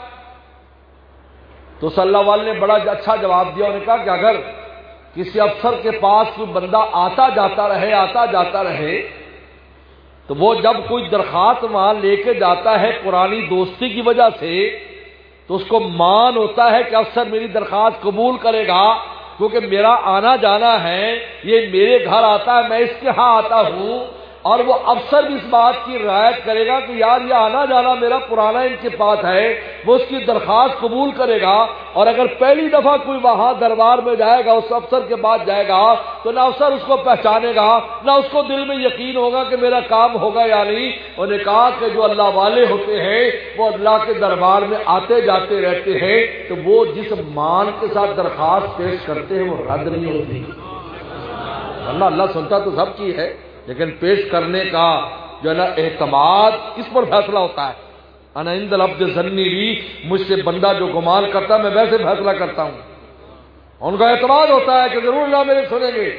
تو صلی اللہ علیہ نے بڑا اچھا جواب دیا، انہوں نے کہا کہ اگر کسی افسر کے پاس کوئی بندہ آتا جاتا رہے تو وہ جب کوئی درخواست وہاں لے کے جاتا ہے پرانی دوستی کی وجہ سے، تو اس کو مان ہوتا ہے کہ افسر میری درخواست قبول کرے گا، کیونکہ میرا آنا جانا ہے، یہ میرے گھر آتا ہے، میں اس کے ہاں آتا ہوں، اور وہ افسر بھی اس بات کی رعایت کرے گا کہ یار یہ آنا جانا میرا پرانا ان کے پاس ہے، وہ اس کی درخواست قبول کرے گا۔ اور اگر پہلی دفعہ کوئی وہاں دربار میں جائے گا، اس افسر کے پاس جائے گا، تو نہ افسر اس کو پہچانے گا، نہ اس کو دل میں یقین ہوگا کہ میرا کام ہوگا یا نہیں۔ انہوں نے کہا کہ جو اللہ والے ہوتے ہیں وہ اللہ کے دربار میں آتے جاتے رہتے ہیں، تو وہ جس مان کے ساتھ درخواست پیش کرتے ہیں وہ رد نہیں ہوتی۔ اللہ سنتا تو سب کی ہے، لیکن پیش کرنے کا جو ہے نا اعتماد، اس پر فیصلہ ہوتا ہے۔ انا عند العبد ظنی بی، مجھ سے بندہ جو گمان کرتا ہے میں ویسے فیصلہ کرتا ہوں۔ ان کا اعتماد ہوتا ہے کہ ضرور اللہ میرے سنیں گے،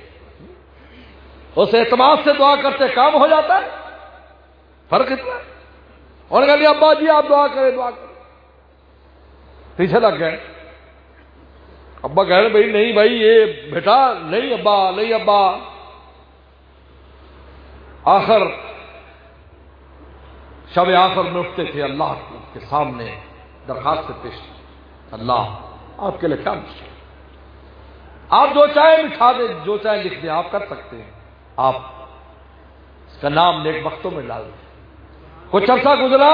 اس اعتماد سے دعا کرتے کام ہو جاتا ہے۔ فرق اتنا ہے۔ اور کہا لیا ابا جی آپ دعا کریں، پیچھے لگ گئے۔ ابا کہہ رہے بھائی نہیں بھائی یہ بیٹا نہیں ابا۔ آخر شب آخر میں اٹھتے تھے، اللہ کے سامنے درخواست سے پیش، اللہ آپ کے لیے کیا مشکل، آپ جو چاہیں مٹھا دیں، جو چاہیں لکھ دیں، آپ کر سکتے ہیں، آپ اس کا نام نیک وقتوں میں ڈال دیں۔ کچھ عرصہ گزرا،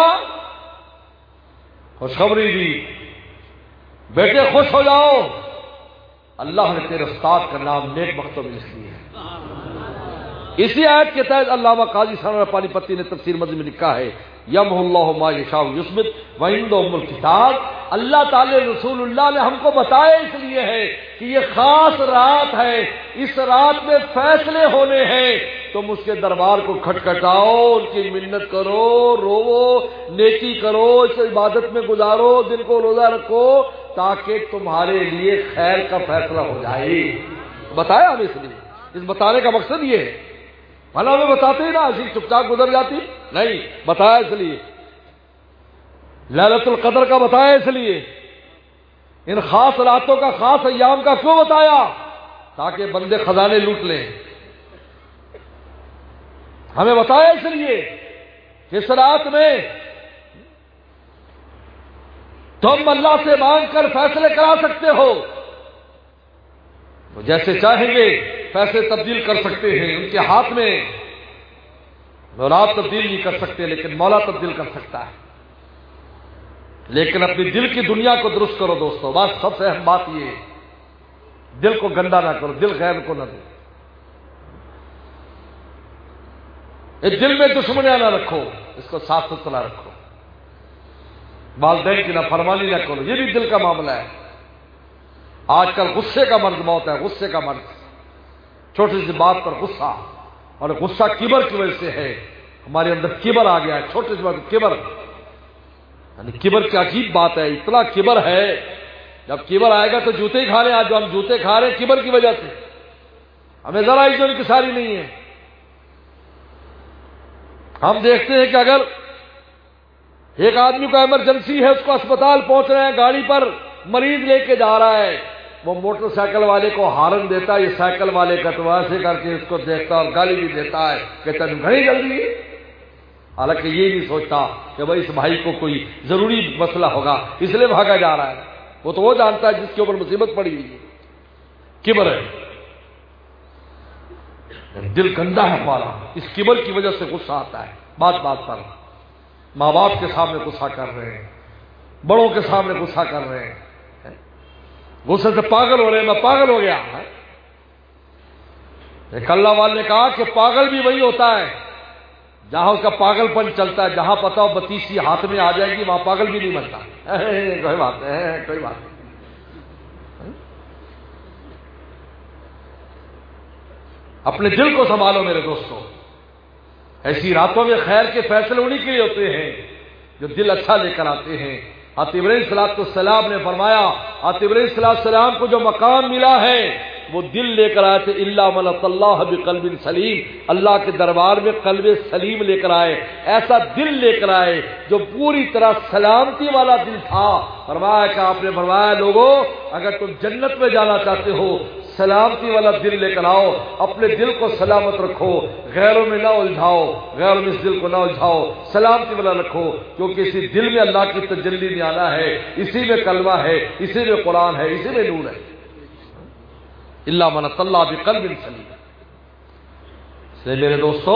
خوشخبری دی، بیٹے خوش ہو جاؤ، اللہ نے تیرے استاد کا نام نیک وقتوں میں لکھ دیا ہے۔ اسی آیت کے تحت علامہ قاضی ثانوی پانی پتی نے تفسیر مسجد میں لکھا ہے یمحو اللہ ما یشاء یثبت وعنده ام الکتاب۔ اللہ تعالی رسول اللہ نے ہم کو بتایا اس لیے ہے کہ یہ خاص رات ہے، اس رات میں فیصلے ہونے ہیں، تم اس کے دربار کو کھٹکھٹاؤ، ان کی منت کرو، روو، نیکی کرو، اس عبادت میں گزارو، دل کو روزہ رکھو، تاکہ تمہارے لیے خیر کا فیصلہ ہو جائے۔ بتایا ہم اس لیے، اس بتانے کا مقصد یہ ہے، بھلا ہمیں بتاتے ہی نا ایسی چپ چاپ گزر جاتی، نہیں، بتایا اس لیے، لیلۃ القدر کا بتایا اس لیے، ان خاص راتوں کا، خاص ایام کا کیوں بتایا؟ تاکہ بندے خزانے لوٹ لیں۔ ہمیں بتایا اس لیے کہ اس رات میں تم اللہ سے مانگ کر فیصلے کرا سکتے ہو، وہ جیسے چاہیں گے فیصلے تبدیل کر سکتے ہیں، ان کے ہاتھ میں، اولاد تبدیل نہیں کر سکتے لیکن مولا تبدیل کر سکتا ہے۔ لیکن اپنی دل کی دنیا کو درست کرو دوستو، بس سب سے اہم بات یہ ہے، دل کو گندا نہ کرو، دل غیر کو نہ دو، اس دل میں دشمنیاں نہ رکھو، اس کو صاف ستھرا رکھو، والدین کی نافرمانی نہ کرو، یہ بھی دل کا معاملہ ہے۔ آج کل غصے کا مرض بہت ہے، غصے کا مرض، چھوٹی سی بات پر غصہ، اور غصہ کبر کی وجہ سے ہے، ہمارے اندر کبر آ گیا ہے، چھوٹی سی بات کبر، یعنی کبر کی عجیب بات ہے، اتنا کبر ہے، جب کبر آئے گا تو جوتے ہی کھا رہے ہیں، آج جو ہم جوتے کھا رہے ہیں کبر کی وجہ سے، ہمیں ذرا عزت انکساری نہیں ہے۔ ہم دیکھتے ہیں کہ اگر ایک آدمی کو ایمرجنسی ہے، اس کو اسپتال پہنچ رہے ہیں، گاڑی پر مریض لے کے جا رہا ہے، وہ موٹر سائیکل والے کو ہارن دیتا ہے، یہ سائیکل والے کا تو ایسے کر کے اس کو دیکھتا اور گالی بھی دیتا ہے کہ تم گھڑی جلدی ہے، حالانکہ یہ نہیں سوچتا کہ بھائی اس بھائی کو کوئی ضروری مسئلہ ہوگا اس لیے بھاگا جا رہا ہے، وہ تو وہ جانتا ہے جس کے اوپر مصیبت پڑی ہوئی ہے، کبر ہے، دل گندا ہے ہمارا، اس کبر کی وجہ سے غصہ آتا ہے، بات بات پر ماں باپ کے سامنے غصہ کر رہے ہیں، بڑوں کے سامنے غصہ کر رہے ہیں، غصے سے پاگل ہو رہے ہیں، میں پاگل ہو گیا۔ ایک اللہ والے نے کہا کہ پاگل بھی وہی ہوتا ہے جہاں اس کا پاگل پن چلتا ہے، جہاں پتہ ہو بتیسی ہاتھ میں آ جائے گی وہاں پاگل بھی نہیں بنتا۔ کوئی بات ہے، کوئی بات نہیں۔ اپنے دل کو سنبھالو میرے دوستوں، ایسی راتوں میں خیر کے فیصلے انہی کے لیے ہوتے ہیں جو دل اچھا لے کر آتے ہیں۔ حضرت ابراہیم صلی اللہ علیہ وسلم نے فرمایا، حضرت ابراہیم صلی اللہ علیہ وسلم کو جو مقام ملا ہے وہ دل لے کر آئے تھے، الا من اتى اللہ بقلب سلیم، اللہ کے دربار میں قلب سلیم لے کر آئے، ایسا دل لے کر آئے جو پوری طرح سلامتی والا دل تھا۔ فرمایا کہ آپ نے فرمایا لوگوں اگر تم جنت میں جانا چاہتے ہو سلامتی والا دل لے کر آؤ، اپنے دل کو سلامت رکھو، غیروں میں نہ الجھاؤ، غیروں میں اس دل کو نہ الجھاؤ، سلامتی والا رکھو، کیونکہ اسی دل میں اللہ کی تجلی میں آنا ہے، اسی میں کلمہ ہے، اسی میں قرآن ہے، اسی میں نور ہے۔ الا من اتى اللہ بقلب سلیم۔ اس لیے میرے دوستو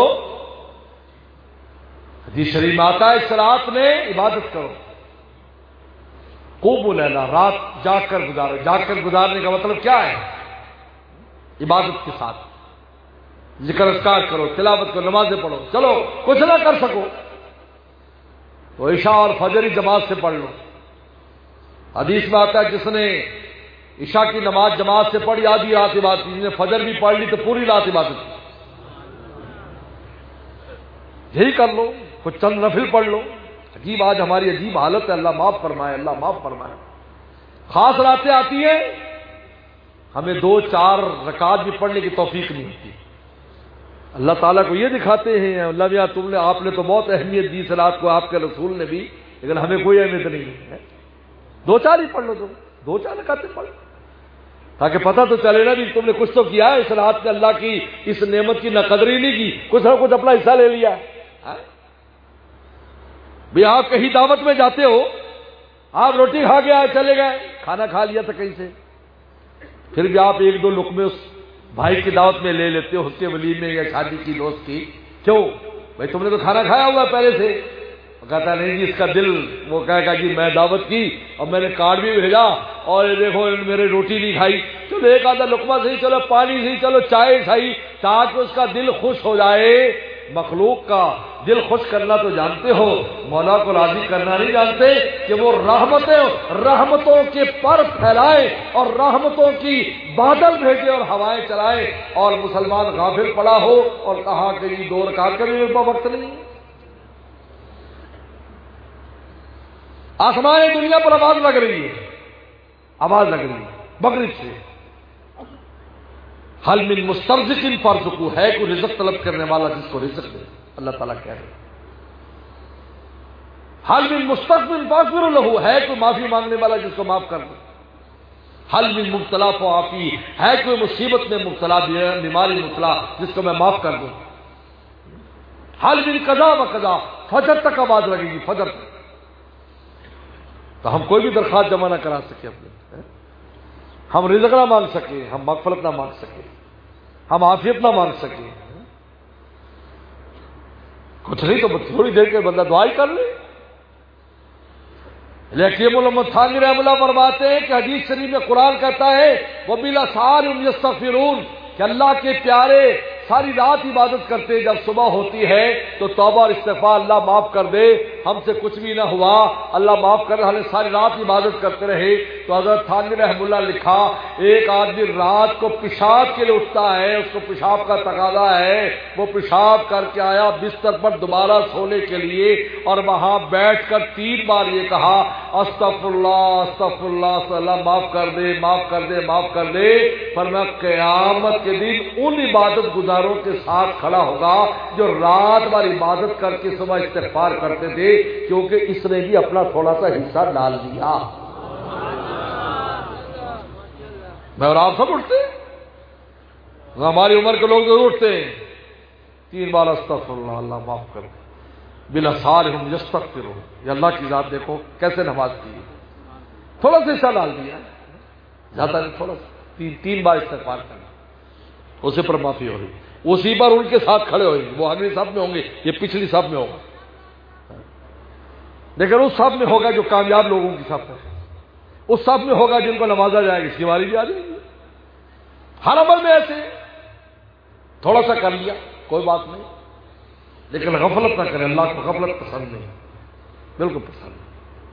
حدیث شریف میں آتا ہے اس رات میں عبادت کرو، قوموا اللیل، رات جاگ کر گزارو۔ جاگ کر گزارنے کا مطلب کیا ہے؟ عبادت کے ساتھ ذکر اذکار کرو، تلاوت کرو، نمازیں پڑھو۔ چلو کچھ نہ کر سکو تو عشاء اور فجر ہی جماعت سے پڑھ لو۔ حدیث میں آتا ہے جس نے عشاء کی نماز جماعت سے پڑھی آدھی رات عبادت کی، جس نے فجر بھی پڑھ لی تو پوری رات عبادت کی۔ یہی کر لو، کچھ چند نفل پڑھ لو۔ عجیب آج ہماری عجیب حالت ہے، اللہ معاف فرمائے، اللہ معاف فرمائے۔ خاص راتیں آتی ہیں ہمیں 2-4 رکعات بھی پڑھنے کی توفیق نہیں ہوتی۔ اللہ تعالیٰ کو یہ دکھاتے ہیں اللہ میاں تم نے، آپ نے تو بہت اہمیت دی صلاۃ کو، آپ کے رسول نے بھی، لیکن ہمیں کوئی اہمیت نہیں ہے۔ 2-4 ہی پڑھ لو، 2-4 رکعتیں پڑھ لو تاکہ پتہ تو چلے نا بھی تم نے کچھ تو کیا ہے اس رات میں، اللہ کی اس نعمت کی نہ قدری نہیں کی، کچھ نہ کچھ اپنا حصہ لے لیا۔ بھی آپ کہیں دعوت میں جاتے ہو، آپ روٹی کھا کے آئے چلے گئے، کھانا کھا لیا تھا کہیں سے، پھر بھی آپ 1-2 لقمے اس بھائی کی دعوت میں لے لیتے ہو، اس کے ولیمے یا شادی کی دوست کی، کیوں بھائی تم نے تو کھانا کھایا ہوا پہلے سے۔ کہتا نہیں جی اس کا دل، وہ کہے گا جی میں دعوت کی اور میں نے کارڈ بھی بھیجا اور یہ دیکھو میرے روٹی نہیں کھائی، چلو ایک آدھا لقمہ صحیح، چلو پانی صحیح، چلو چائے صحیح، تاکہ اس کا دل خوش ہو جائے۔ مخلوق کا دل خوش کرنا تو جانتے ہو، مولا کو راضی کرنا نہیں جانتے کہ وہ رحمتوں کے پر پھیلائے اور رحمتوں کی بادل بھیجے اور ہوائیں چلائے، اور مسلمان غافل پڑا ہو اور کہا کہ یہ 2 رکعت کا بھی وقت نہیں۔ آسمان دنیا پر آواز لگ رہی ہے، آواز لگ رہی ہے مغرب سے، حل من مسترزق فارزقو، ہے کوئی رزق طلب کرنے والا جس کو رزق دے، اللہ تعالیٰ کہہ رہے ہیں۔ حل من مستغفر فاغفر له، ہے کوئی معافی مانگنے والا جس کو معاف کر دے۔ حل من مبتلا فعافی، ہے کوئی مصیبت میں مبتلا، بیماری مبتلا جس کو میں معاف کر دوں۔ حل من قضا و قضا، فجر تک آواز لگے گی، فجر تک، تو ہم کوئی بھی درخواست جمع نہ کرا سکے اپنے، ہم رزق نہ مانگ سکے، ہم مغفرت نہ مانگ سکے، ہم عافیت نہ مانگ سکے، کچھ نہیں تو تھوڑی دیر کے بندہ دعا ہی کر لے۔ لیکن محمد تھانوی رحمہ اللہ فرماتے ہیں کہ حدیث شریف میں قرآن کہتا ہے وَبِالْأَسْحَارِ هُمْ يَسْتَغْفِرُونَ، کہ اللہ کے پیارے ساری رات عبادت کرتے، جب صبح ہوتی ہے تو توبہ اور استغفار، اللہ معاف کر دے، ہم سے کچھ بھی نہ ہوا، اللہ معاف کر دے، ہم نے ساری رات عبادت کرتے رہے۔ تو حضرت تھانوی رحمہ اللہ لکھا ایک آدمی رات کو پیشاب کے لیے اٹھتا ہے، اس کو پیشاب کا تقاضا ہے، وہ پیشاب کر کے آیا بستر پر دوبارہ سونے کے لیے، اور وہاں بیٹھ کر 3 بار یہ کہا استغفر اللہ استغفر اللہ، اللہ معاف کر دے، معاف کر دے، معاف کر دے۔ فرمایا قیامت کے دن ان عبادت گزاروں کے ساتھ کھڑا ہوگا جو رات بھر عبادت کر کے صبح استغفار کرتے تھے، کیونکہ اس نے بھی اپنا تھوڑا سا حصہ ڈال دیا۔ میں اور آپ سب اٹھتے ہیں، ہماری عمر کے لوگ ضرور اٹھتے ہیں، 3 بار استغفر اللہ، اللہ معاف کر دے، بالاسحار ہم یستغفرون، یہ اللہ کی ذات دیکھو کیسے نماز کی ہے، تھوڑا سا حصہ ڈال دیا، زیادہ نہیں، تھوڑا سا، 3 بار استغفار کرنا، اسی پر معافی ہو رہی، اسی پر ان کے ساتھ کھڑے ہوئے، وہ اگلی صف میں ہوں گے، یہ پچھلی صف میں ہوگا، لیکن اس صف میں ہوگا جو کامیاب لوگوں کی صف ہے، اس صف میں ہوگا جن کو نوازا جائے گا، اس کی باری بھی آ جائے گی۔ ہر عمل میں ایسے تھوڑا سا کر لیا کوئی بات نہیں، لیکن غفلت نہ کریں، اللہ کو غفلت پسند نہیں، بالکل پسند نہیں۔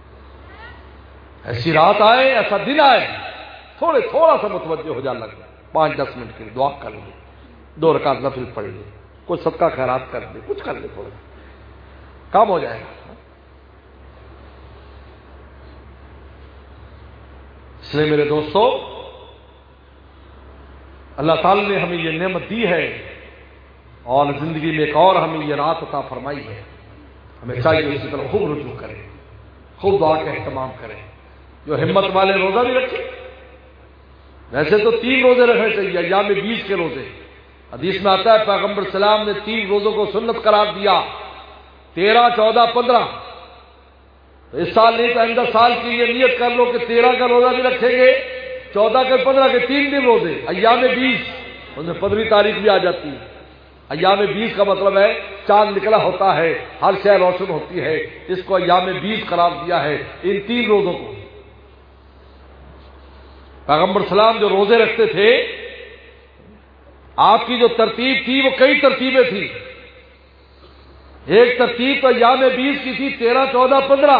ایسی رات آئے، ایسا دن آئے، تھوڑا سا متوجہ ہو جانا لگے، 5-10 منٹ کے لیے دعا کر لیں، 2 رکعت نفل پڑھ لیں، کوئی صدقہ خیرات کر لیں، کچھ کر لیں، تھوڑا کام ہو جائے گا۔ اس لیے میرے دوستو، اللہ تعالی نے ہمیں یہ نعمت دی ہے اور زندگی میں ایک اور ہمیں یہ رات عطا فرمائی ہے، ہمیں چاہیے اسی طرح خوب رجوع کریں، خوب دعا کا اہتمام کریں۔ جو ہمت والے روزہ بھی رکھیں، ویسے تو 3 روزے رکھنے چاہیے، ایام 20 کے روزے، حدیث میں آتا ہے پیغمبر السلام نے 3 روزوں کو سنت قرار دیا، 13، 14، 15۔ تو اس سال نہیں تو آئندہ سال کی یہ نیت کر لو کہ 13 کا روزہ بھی رکھیں گے، 14 کے 15 کے 3 دن روزے، ایام 20، ان میں 15ویں تاریخ بھی آ جاتی ہے۔ ایام 20 کا مطلب ہے چاند نکلا ہوتا ہے، ہر شے روشن ہوتی ہے، اس کو ایام 20 قرار دیا ہے، ان 3 روزوں کو۔ پیغمبر سلام جو روزے رکھتے تھے، آپ کی جو ترتیب تھی وہ کئی ترتیبیں تھیں۔ ایک ترتیب تو ایام 20 کی تھی، 13، 14، 15۔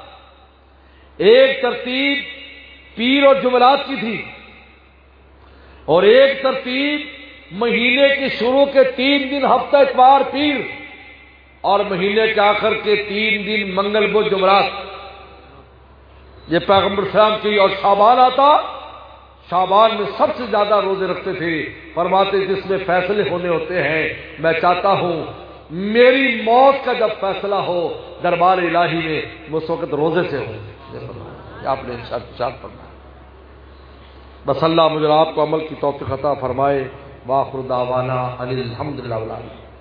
ایک ترتیب پیر اور جمعرات کی تھی، اور ایک ترتیب مہینے کے شروع کے 3 دن ہفتہ اتوار پیر، اور مہینے کے آخر کے 3 دن منگل بدھ جمعرات۔ یہ پیغمبر اسلام کی، اور شعبان آتا، شعبان میں سب سے زیادہ روزے رکھتے تھے، فرماتے جس میں فیصلے ہونے ہوتے ہیں، میں چاہتا ہوں میری موت کا جب فیصلہ ہو دربار الہی میں، اس وقت روزے سے ہو۔ یہ آپ نے ارشاد فرمایا۔ بس اللہ مجھے آپ کو عمل کی توفیق عطا فرمائے۔ وآخر دعوانا ان الحمد للہ۔